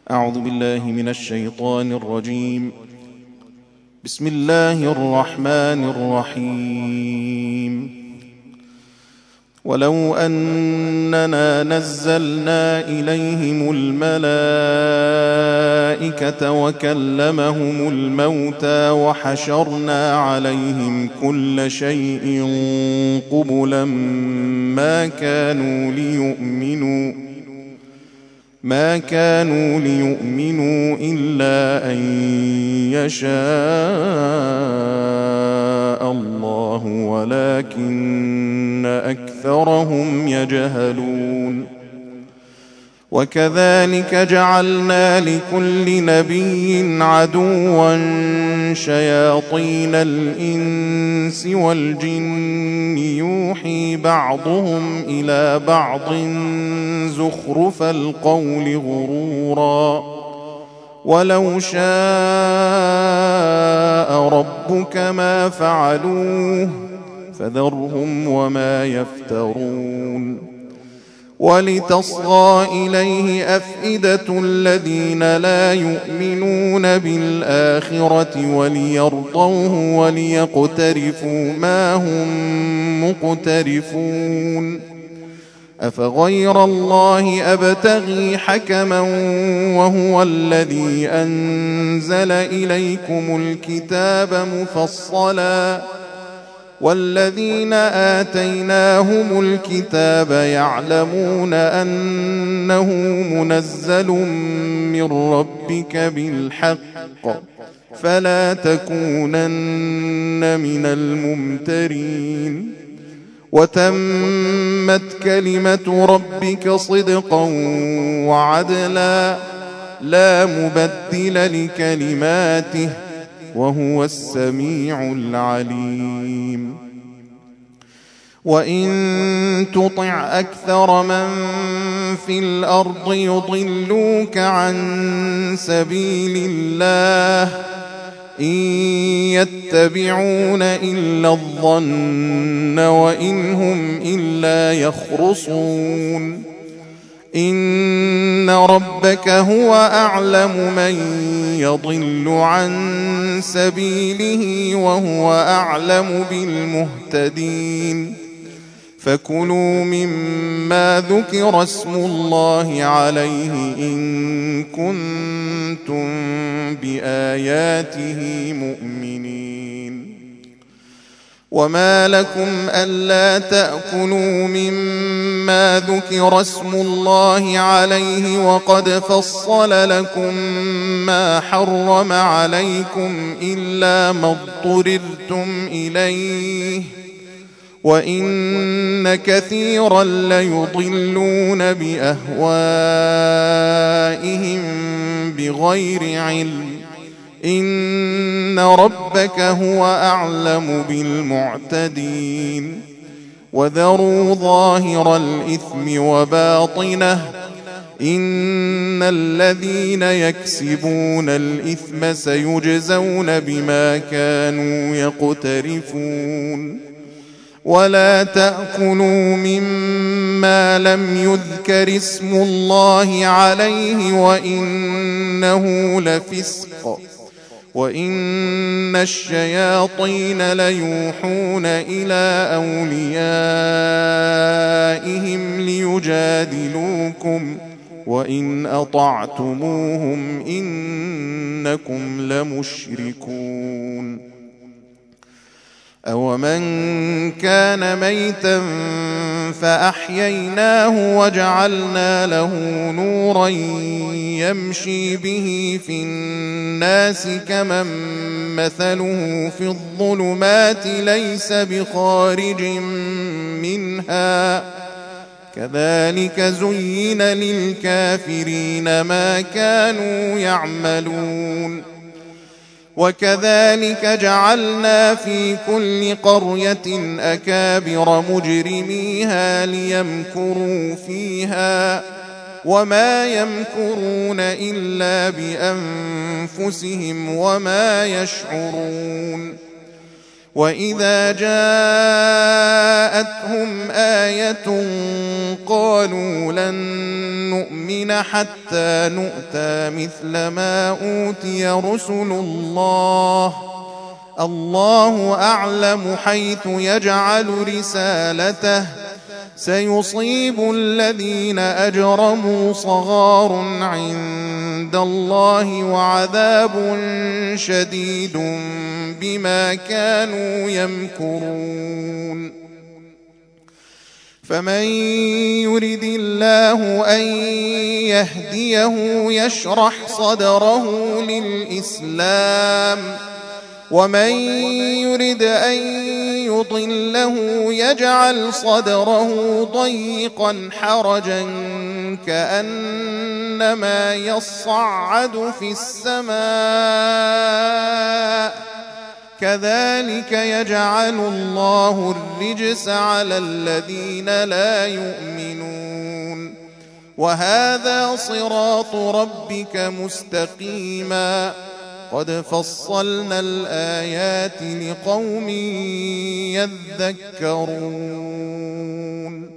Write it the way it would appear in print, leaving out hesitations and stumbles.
أعوذ بالله من الشيطان الرجيم. بسم الله الرحمن الرحيم. ولو أننا نزلنا إليهم الملائكة وكلمهم الموتى وحشرنا عليهم كل شيء قبلا ما كانوا ليؤمنوا إلا أن يشاء الله ولكن أكثرهم يجهلون. وكذلك جعلنا لكل نبي عدوا شياطين الإنس والجن يوحي بعضهم إلى بعض زخرف القول غرورا ولو شاء ربك ما فعلوه فذرهم وما يفترون. ولتصغى إليه أفئدة الذين لا يؤمنون بالآخرة وليرضوه وليقترفوا ما هم مقترفون. أفغير الله أبتغي حكما وهو الذي أنزل إليكم الكتاب مفصلا والذين آتيناهم الكتاب يعلمون أنه منزل من ربك بالحق فلا تكونن من الممترين. وتمت كلمة ربك صدقا وعدلا لا مبدل لكلماته وهو السميع العليم. وإن تطع أكثر من في الأرض يضلوك عن سبيل الله إن يتبعون إلا الظن وإن هم إلا يخرصون. إن ربك هو أعلم من يضل عن سبيله وهو أعلم بالمهتدين. فكلوا مما ذكر اسم الله عليه إن كنتم بآياته مؤمنين. وما لكم ألا تأكلوا مما ذكر اسم الله عليه وقد فصل لكم ما حرم عليكم إلا ما اضطررتم إليه وإن كثيرا ليضلون بأهوائهم بغير علم. إن ربك هو أعلم بالمعتدين. وذروا ظاهر الإثم وباطنه إن الذين يكسبون الإثم سيجزون بما كانوا يقترفون. ولا تأكلوا مما لم يذكر اسم الله عليه وإنه لفسق وإن الشياطين ليوحون إلى أوليائهم ليجادلوكم وإن أطعتموهم إنكم لمشركون. أومن كان ميتا فأحييناه وجعلنا له نورا يمشي به في الناس كمن مثله في الظلمات ليس بخارج منها كذلك زين للكافرين ما كانوا يعملون. وكذلك جعلنا في كل قرية أكابر مجرميها ليمكروا فيها وما يمكرون إلا بأنفسهم وما يشعرون. وإذا جاءتهم آية قالوا لن نؤمن حتى نؤتى مثل ما أوتي رسل الله أعلم حيث يجعل رسالته سيصيب الذين أجرموا صغار عند الله وعذاب شديد بما كانوا يمكرون فمن يرد الله أن يهديه يشرح صدره للإسلام ومن يرد أن يضله يجعل صدره ضيقا حرجا كأنما يصعد في السماء كذلك يجعل الله الرجس على الذين لا يؤمنون وهذا صراط ربك مستقيما قد فصلنا الآيات لقوم يذكرون